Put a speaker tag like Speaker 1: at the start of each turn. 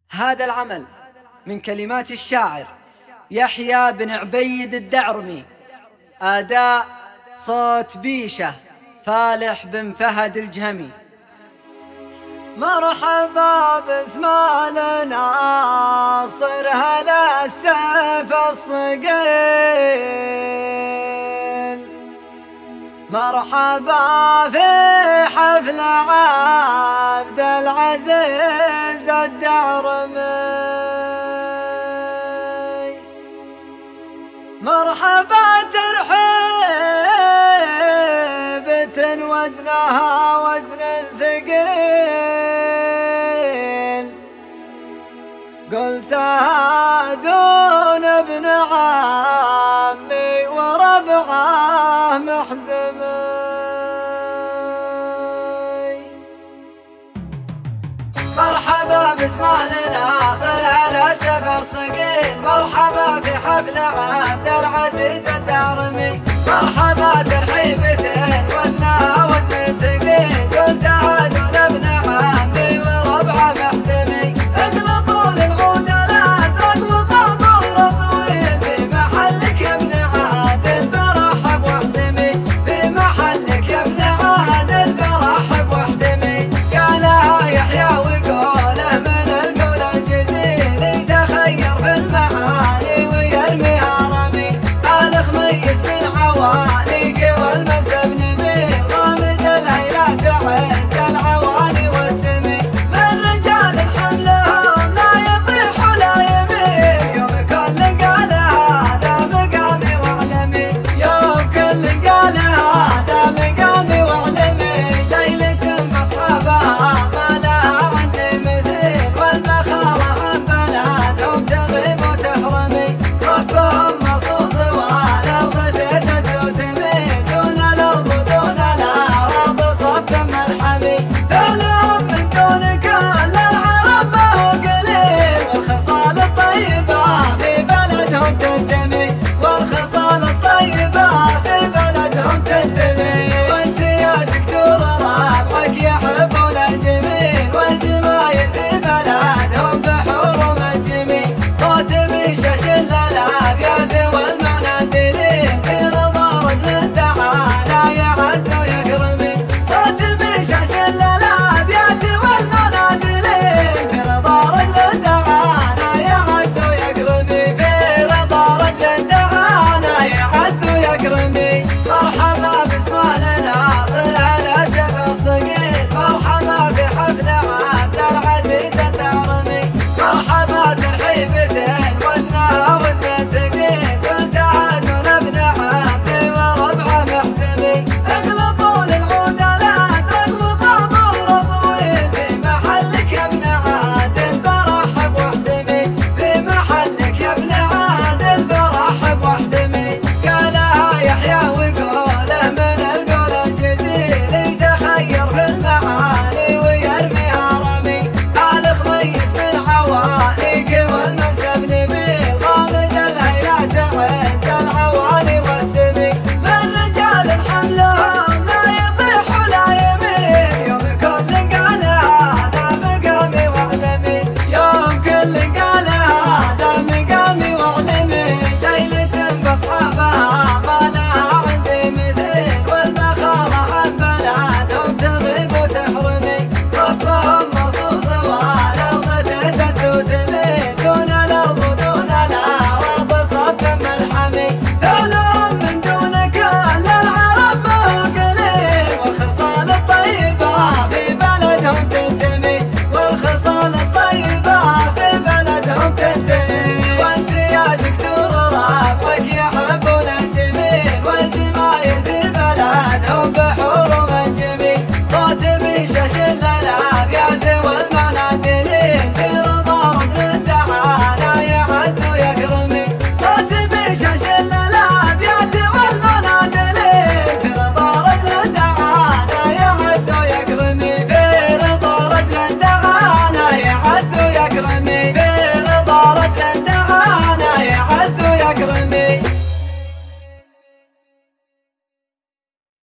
Speaker 1: هذا العمل من كلمات الشاعر يحيى بن عبيد الدعرمي، أداء صوت بيشه فالح بن فهد الجهمي. مرحبا باسماعيل ناصر هلا السيف الصقيل، مرحبا في حفل عبد العزيز الدعرمي، مرحبا ترحيبة وزنها وزن ثقيل، قلتها دون ابن عمي وربعه محزمي. مرحبا باسماعيل ناصر على سبع صقيل، مرحبا في حفل عبد العزيز الدعرمي، مرحبا ترحيبة وزنها وزن ثقيل، قلتها دون ابن عمي وربعه محزمي. اقلطوا للعود الازرق وطابور طويل، في محلك يا ابن عادل برحب واحتمي، في محلك يا ابن عادل برحب واحتمي. قالها يحيى وقوله من القول الجزيل، يتخير في المعاني ويرميها رمي. الخميس من عوانيك والمنسب نميل، غامد الهيلة تعز العواني والسمي. من رجال حملهم لا يطيح ولا يميل، يوم كل قال هذا مقامي واعلمي، يوم كل قال هذا مقامي واعلمي. ليلة باصحابها ما لها عندي مثيل، والمخالة عن بلادهم تغيب وتحرمي. صفهم مصوص والارض تهتز وتميل، دون الارض ودون الاراض صف ملحمي. فعلهم من دون كل العرب ما هو قليل، والخصال الطيبة في بلدهم تنتمي، والخصال الطيبة في بلدهم تنتمي. وانت يا دكتور رابعك يحبون الجميل، والجمايل في بلدهم بحور ومنجمي. صوت بيشه شل الابيات والمعنى دليل، في رضا رجل تعالى يعز ويكرمي. صوت بيشه شل الابيات والمعنى دليل، في رضا رجل تعالى يعز ويكرمي، في رضا رجل تعالى يعز ويكرمي. مرحبا باسماعيل ناصر على سبع صقيل، مرحبا بحفل عبد العزيز الدعرمي، مرحبا ترحيبة وزنها وزن ثقيل، قلتها دون ابن عمي وربعه محزمي. اقلطوا للعود الازرق وطابور طويل، في محلك يا ابن عادل برحب واحتمي، في محلك يا ابن عادل برحب واحتمي. قالها يحيى وقوله من القول الجزيل، يتخير في المعاني ويرميها رمي. الخميس من عوانيك والمنسب نميل، غامد الهيلة تعز العواني والسمي. من رجال حملهم لا يطيح ولا يميل، يوم كل قال هذا مقامي واعلمي، يوم كل قال هذا مقامي واعلمي. ليلة باصحابها ما لها عندي مثيل، والمخالة عن بلادهم تغيب وتحرمي. صفهم مصوص والارض تهتز وتميل، دون الارض ودون الاراض صف ملحمي. فعلهم من دون كل العرب ما هو قليل، والخصال الطيبة في بلدهم تنتمي، والخصال الطيبة في بلدهم تنتمي. وانت يا دكتور رابعك يحبون الجميل، والجمايل في بلدهم بحور ومنجمي. صوت بيشه شل